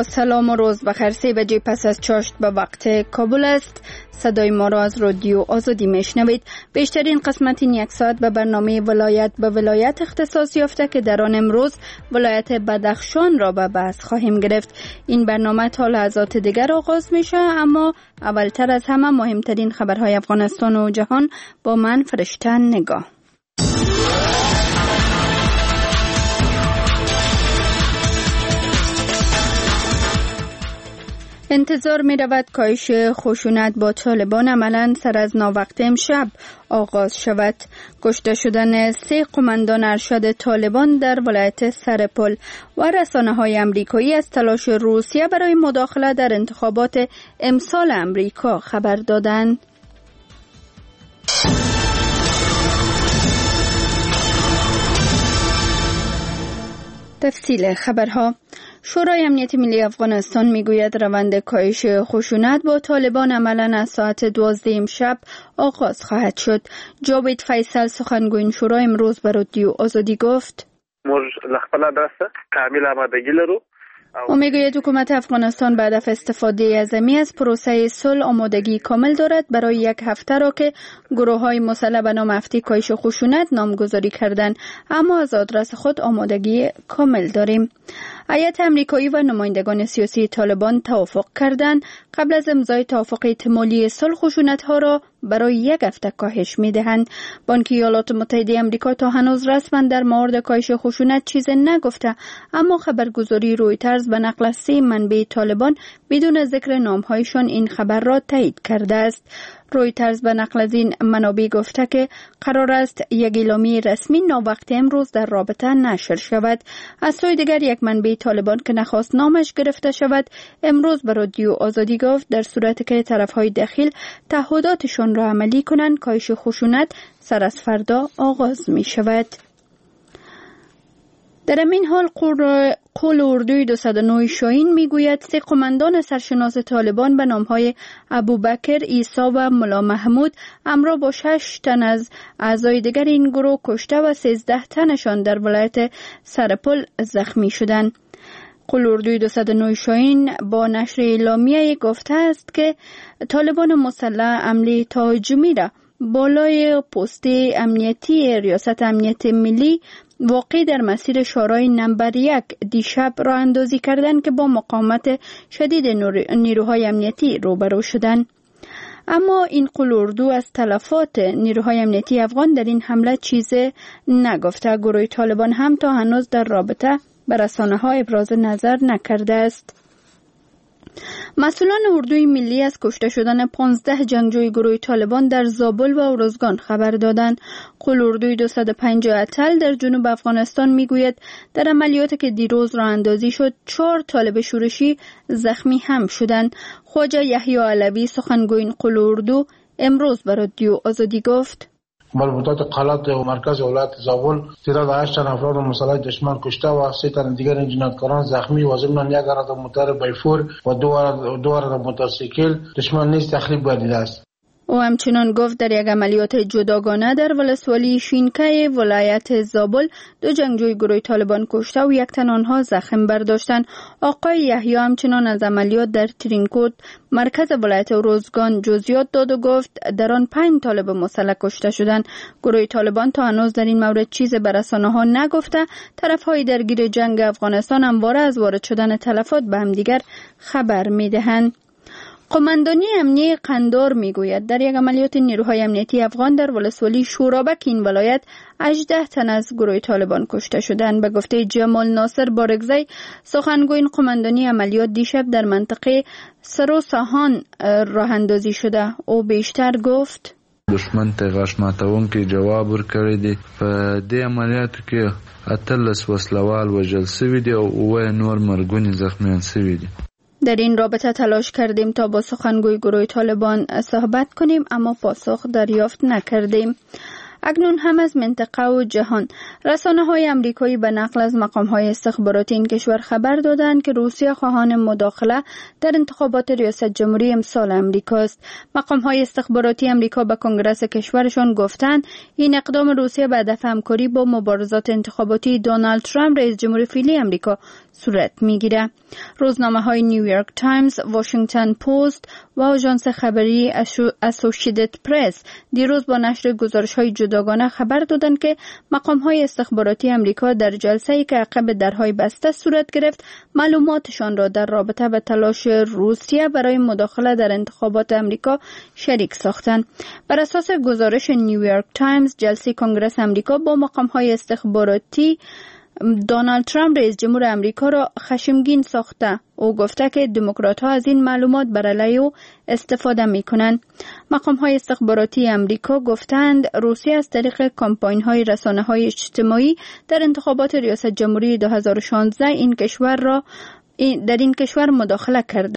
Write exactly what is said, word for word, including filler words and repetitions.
با سلام و روز بخیر. سه بجه پس از چاشت به وقت کابل است. صدای ما را از رادیو آزادی میشنوید. بیشترین قسمت این یک ساعت به برنامه ولایت به ولایت اختصاص یافته که در آن امروز ولایت بدخشان را به بحث خواهیم گرفت. این برنامه تا لحظات دیگر آغاز میشه، اما اولتر از همه مهمترین خبرهای افغانستان و جهان با من فرشته نگاه. انتظار می رود کاهش خشونت با طالبان عملاً سر از ناوقت امشب آغاز شود. کشته شدن سه قماندان ارشد طالبان در ولایت سرپل و رسانه‌های امریکایی از تلاش روسیه برای مداخله در انتخابات امسال امریکا خبر دادند. تفصیل خبرها. شورای امنیت ملی افغانستان میگوید روند کاهش خشونت با طالبان عملاً از ساعت دوازده امشب آغاز خواهد شد. جاوید فیصل سخنگوی شورا امروز به رادیو آزادی گفت: موږ لخپل درسه کامل آمادگی لرو. او میگوید حکومت افغانستان به هدف استفاده از امی از پروسه صلح آمادگی کامل دارد. برای یک هفته را که گروه های مسلح به نام هفته کاهش خشونت نامگذاری کردند، اما از آدرس خود آمادگی کامل داریم. هیئت امریکایی و نمایندگان سیاسی طالبان توافق کردند قبل از امضای توافق احتمالی صلح خشونت‌ها را برای یک هفته کاهش می‌دهند. بانک ایالات متحده آمریکا تا هنوز رسما در مورد کاهش خشونت چیزی نگفته، اما خبرگزاری رویترز به نقل از سه منبع طالبان بدون ذکر نام‌هایشان این خبر را تایید کرده است. رویترز به نقل از این منابع گفته که قرار است یک اعلامیه رسمی ناوقت امروز در رابطه نشر شود. از سوی دیگر یک منبع طالبان که نخواست نامش گرفته شود امروز به رادیو آزادی گفت در صورتی که طرفهای داخل تعهداتشان را عملی کنند کاهش خشونت سر از فردا آغاز می شود. در این حال قول اردوی دویست و نه شاهین میگوید سه قماندان سرشناس طالبان به نامهای ابوبکر، عیسی و ملا محمود همراه با شش تن از اعضای دیگر این گروه کشته و سیزده تنشان در ولایت سرپل زخمی شدند. قول اردوی دویست و نه شاهین با نشر اعلامیه گفته است که طالبان مسلح حمله تهاجمی را بالای پست امنیتی ریاست امنیت ملی واقع در مسیر شورای نمبر یک دیشب راه اندازی کردند که با مقاومت شدید نیروهای امنیتی روبرو شدند. اما این قول اردو از تلفات نیروهای امنیتی افغان در این حمله چیزی نگفته. گروه طالبان هم تا هنوز در رابطه به رسانه‌ها ابراز نظر نکرده است. مسئولان اردوی ملی از کشته شدن پانزده جنگجوی گروه طالبان در زابل و ارزگان خبر دادند. قول اردوی دویست و پنجاه اتل در جنوب افغانستان میگوید در عملیاتی که دیروز راه اندازی شد چهار طالب شورشی زخمی هم شدند. خواجه یحیی علوی سخنگوی قول اردو امروز به رادیو آزادی گفت: مربوطات قلات و مرکز ولایت زابل تعداد هشت تن افراد مسلح دشمن کشته و سه تن دیگر جنایتکاران زخمی و ضمن یک عرض موتور بایفور و دو عرض دو عرض موتورسیکل دشمن نیز تخریب گردیده است. او همچنان گفت در یک عملیات جداگانه در ولسوالی شینکای ولایت زابل دو جنگجوی گروه طالبان کشته و یک تن آنها زخم برداشتند. آقای یحیی همچنان از عملیات در ترینکوت مرکز ولایت روزگان جزئیات داد و گفت در آن پنج طالب مسلح کشته شدند. گروه طالبان تا هنوز در این مورد چیزی به رسانه‌ها نگفته. طرف‌های درگیر جنگ افغانستان همواره از وارد شدن تلفات به همدیگر خبر می‌دهند. قماندانی امنیه قندار میگوید در یک عملیات نیروهای امنیتی افغان در ولسوالی شورابک این ولایت هجده تن از گروه طالبان کشته شدند. به گفته جمال ناصر بارگزی سخنگوی این قماندانی عملیات دیشب در منطقه سرو ساهان راه اندازی شده. او بیشتر گفت: دشمن ته غاښ ماتونکي جواب ورکړی دی. په دې عملیاتو کې اتلس وسلوال وژل شوي دي او اووه نور مرګوني زخمیان شوي دي. در این رابطه تلاش کردیم تا با سخنگوی گروه طالبان صحبت کنیم اما پاسخ دریافت نکردیم. اکنون هم از منطقه و جهان. رسانه های امریکایی به نقل از مقام های استخباراتی این کشور خبر دادند که روسیه خواهان مداخله در انتخابات ریاست جمهوری امسال امریکا است. مقام های استخباراتی امریکا به کنگره کشورشان گفتند این اقدام روسیه به هدف همکاری با مبارزات انتخاباتی دونالد ترامپ رئیس جمهور فعلی امریکا صورت میگیره. روزنامه های نیویورک تایمز، واشنگتن پست و آژانس خبری اسوسییتد پرس دیروز با نشر گزارش های جداگانه خبر دادند که مقام های استخباراتی امریکا در جلسه‌ای که عقب درهای بسته صورت گرفت معلوماتشان را در رابطه به تلاش روسیه برای مداخله در انتخابات امریکا شریک ساختند. بر اساس گزارش نیویورک تایمز، جلسه کنگره امریکا با مقام های استخباراتی دونالد ترامپ رئیس جمهور امریکا را خشمگین ساخته. او گفته که دموکرات‌ها از این معلومات بر علیه او استفاده می‌کنند. مقام‌های استخباراتی امریکا گفتند روسیه از طریق کمپاین‌های رسانه‌های اجتماعی در انتخابات ریاست جمهوری دو هزار و شانزده این کشور را در این کشور مداخله کرده.